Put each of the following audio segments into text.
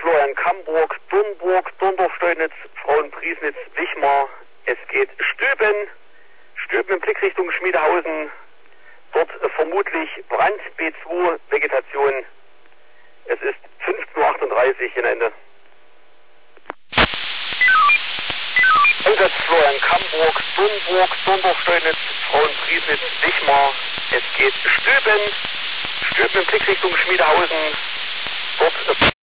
Florian Kamburg, Dornburg, Dorndorf-Steunitz, Frauenpriesnitz, Wichmar. Es geht Stüben in Blickrichtung Schmiedehausen. Dort vermutlich Brand B2, Vegetation. Es ist 15:38 Uhr in Ende. Einsatz Florian Kamburg, Dornburg, Dorndorf-Steunitz, Frauenpriesnitz, Wichmar. Es geht Stüben in Blickrichtung Schmiedehausen. Dort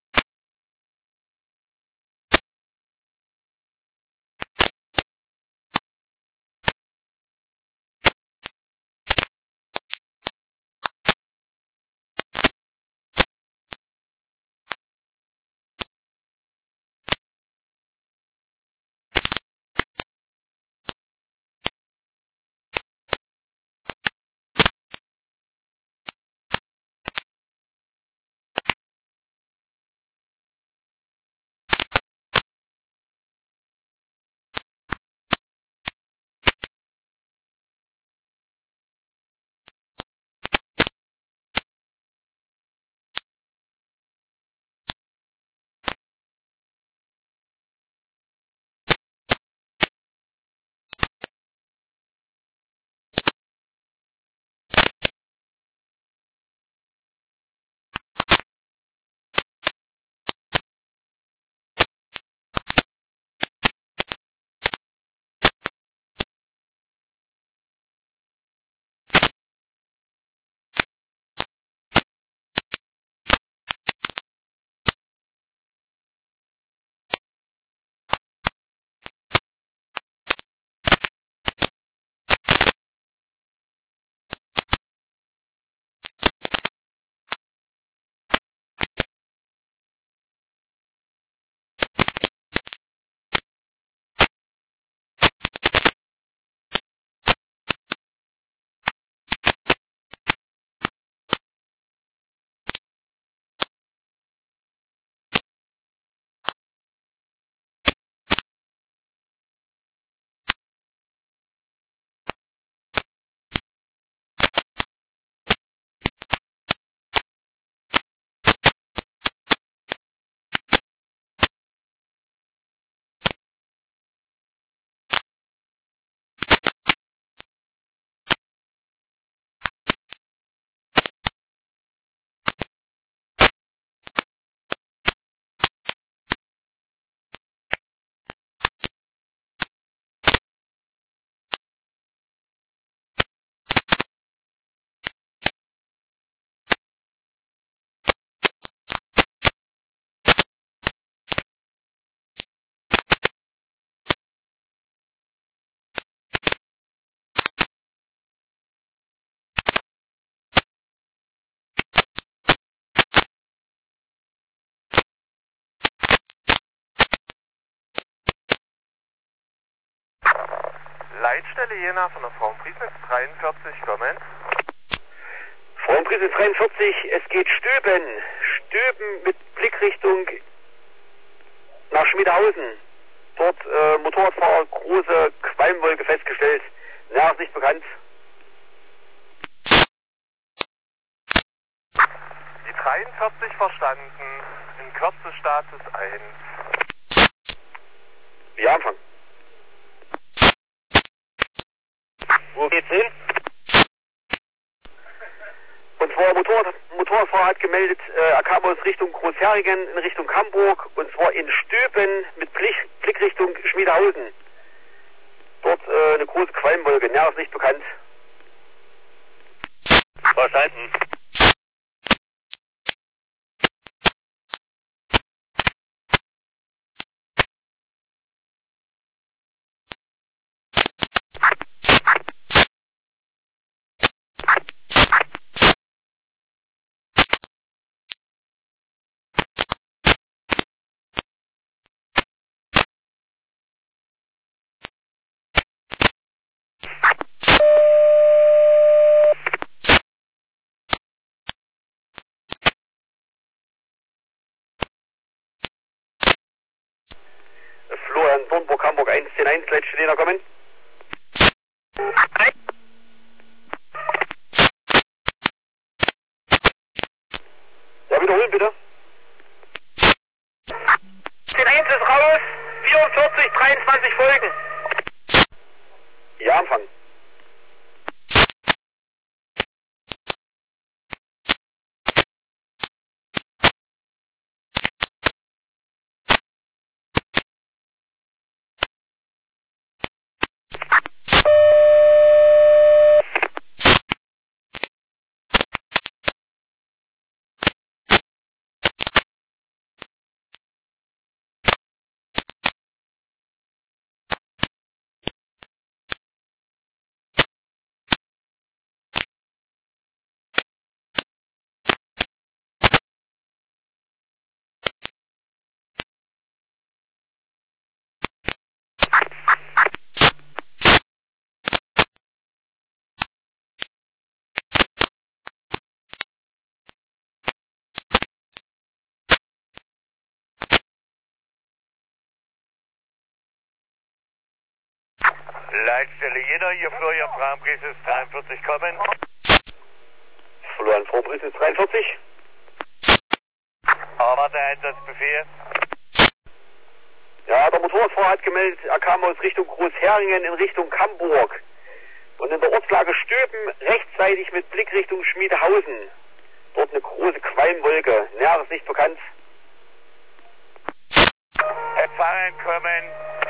Leitstelle Jena von der Frauenpriesnitz 43, kommen. Frauenpriesnitz 43, es geht Stüben mit Blickrichtung nach Schmiedehausen. Dort Motorradfahrer, große Qualmwolke festgestellt. Näher ist nicht bekannt. Die 43 verstanden, in Kürze Status 1. Ja, Anfang. Wo geht's hin? Und zwar Motorradfahrer hat gemeldet, er kam aus Richtung Großheringen in Richtung Hamburg und zwar in Stüben mit Blickrichtung Schmiedehausen. Dort eine große Qualmwolke, näher ist nicht bekannt. Verstanden. Florian, Dornburg, Hamburg 110-1, Leitstelle kommen. Ja, wiederholen bitte. Leitstelle Jena, hier Florian Frauenpries ist 43, kommen. Florian Frauenpries ist 43. Erwarte Einsatzbefehl. Ja, der Motorradfahrer hat gemeldet, er kam aus Richtung Großheringen in Richtung Hamburg. Und in der Ortslage Stöben rechtzeitig mit Blick Richtung Schmiedehausen. Dort eine große Qualmwolke, Näheres nicht bekannt. Empfangen, kommen.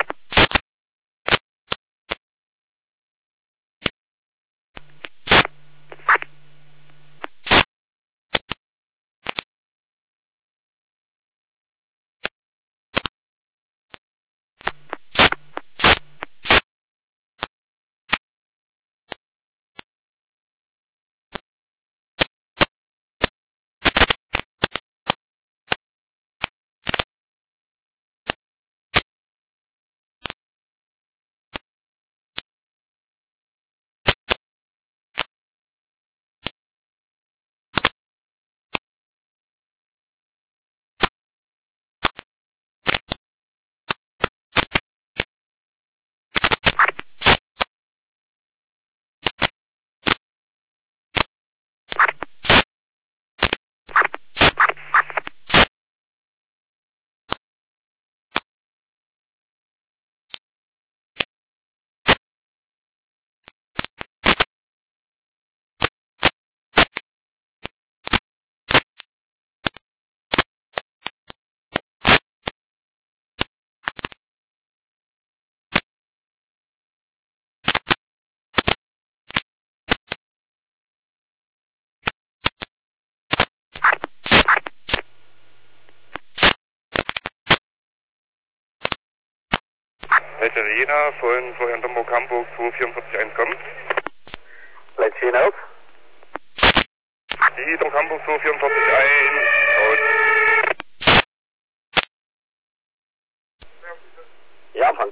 Leitstelle Jena, Florian Domburg, Hamburg, 2441, kommt. Leitstelle Jena auf. Die Domburg, Hamburg, 2441, out. Ja, Frank.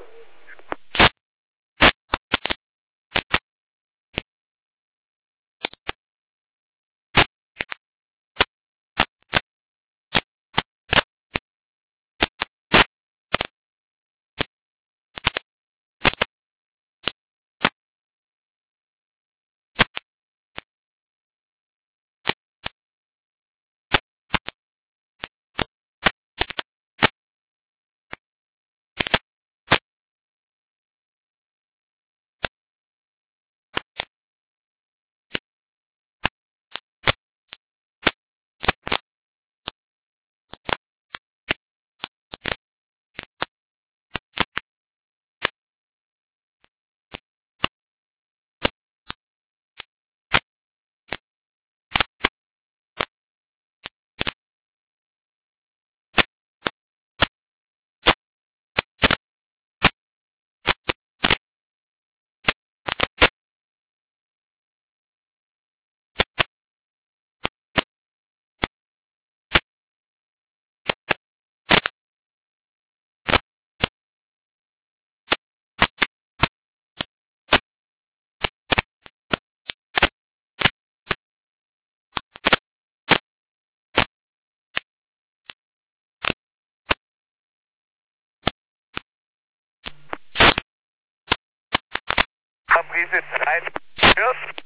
Frauenpries ist 43.